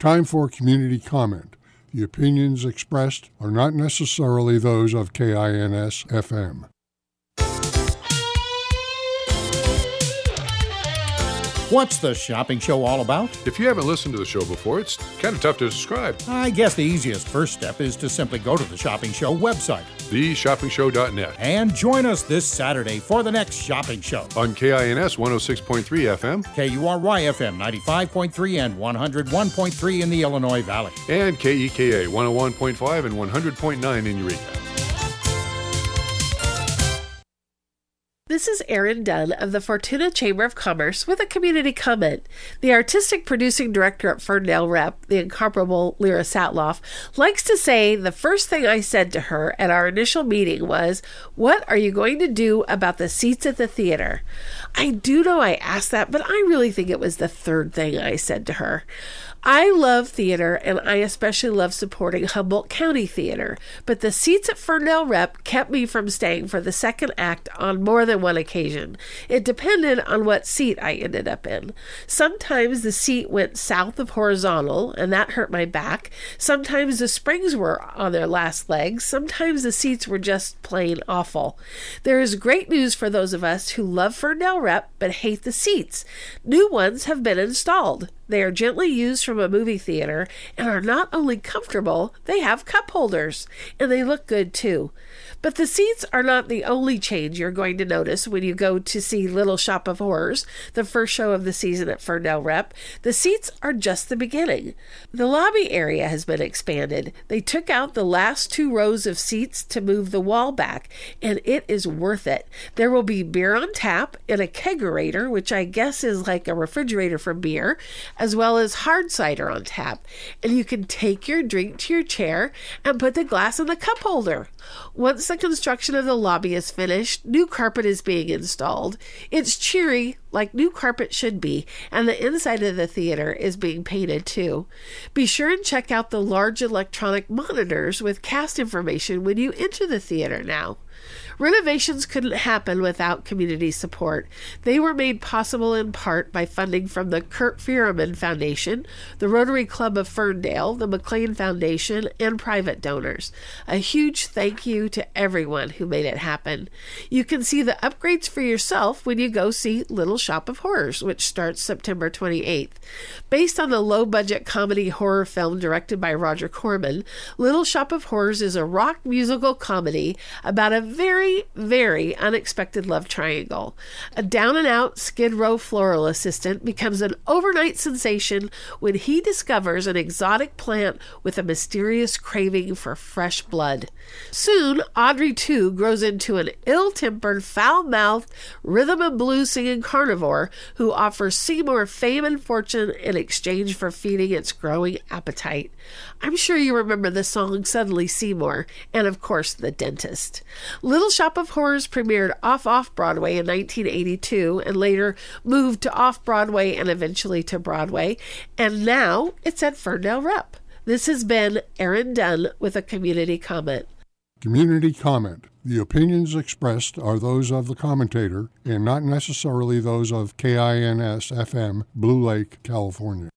Time for community comment. The opinions expressed are not necessarily those of KINS-FM. What's the shopping show all about? If you haven't listened to the show before, it's kind of tough to describe. I guess the easiest first step is to simply go to the Shopping Show website, theshoppingshow.net, and join us this Saturday for the next shopping show. On KINS 106.3 FM, KURY-FM 95.3 and 101.3 in the Illinois Valley, and KEKA 101.5 and 100.9 in Eureka. This is Erin Dunn of the Fortuna Chamber of Commerce with a community comment. The artistic producing director at Ferndale Rep, the incomparable Lyra Satloff, likes to say the first thing I said to her at our initial meeting was, "What are you going to do about the seats at the theater?" I do know I asked that, but I really think it was the third thing I said to her. I love theater, and I especially love supporting Humboldt County Theater, but the seats at Ferndale Rep kept me from staying for the second act on more than one occasion. It depended on what seat I ended up in. Sometimes the seat went south of horizontal, and that hurt my back. Sometimes the springs were on their last legs. Sometimes the seats were just plain awful. There is great news for those of us who love Ferndale Rep but hate the seats. New ones have been installed. They are gently used from a movie theater and are not only comfortable, they have cup holders, and they look good too. But the seats are not the only change you're going to notice when you go to see Little Shop of Horrors, the first show of the season at Ferndale Rep. The seats are just the beginning. The lobby area has been expanded. They took out the last 2 rows of seats to move the wall back, and it is worth it. There will be beer on tap and a kegerator, which I guess is like a refrigerator for beer, as well as hard cider on tap. And you can take your drink to your chair and put the glass in the cup holder. Once the construction of the lobby is finished, new carpet is being installed. It's cheery, like new carpet should be, and the inside of the theater is being painted too. Be sure and check out the large electronic monitors with cast information when you enter the theater now. Renovations couldn't happen without community support. They were made possible in part by funding from the Kurt Fierman Foundation, the Rotary Club of Ferndale, the McLean Foundation, and private donors. A huge thank you to everyone who made it happen. You can see the upgrades for yourself when you go see Little Shop of Horrors, which starts September 28th. Based on the low-budget comedy horror film directed by Roger Corman, Little Shop of Horrors is a rock musical comedy about a very, very unexpected love triangle. A down-and-out Skid Row floral assistant becomes an overnight sensation when he discovers an exotic plant with a mysterious craving for fresh blood. Soon, Audrey, too, grows into an ill-tempered, foul-mouthed, rhythm and blues singing carnivore who offers Seymour fame and fortune in exchange for feeding its growing appetite. I'm sure you remember the song Suddenly Seymour, and of course, The Dentist. Little Shop of Horrors premiered off-Broadway in 1982 and later moved to off-Broadway and eventually to Broadway, and now it's at Ferndale Rep. This has been Erin Dunn with a community comment. Community comment. The opinions expressed are those of the commentator and not necessarily those of KINS-FM, Blue Lake, California.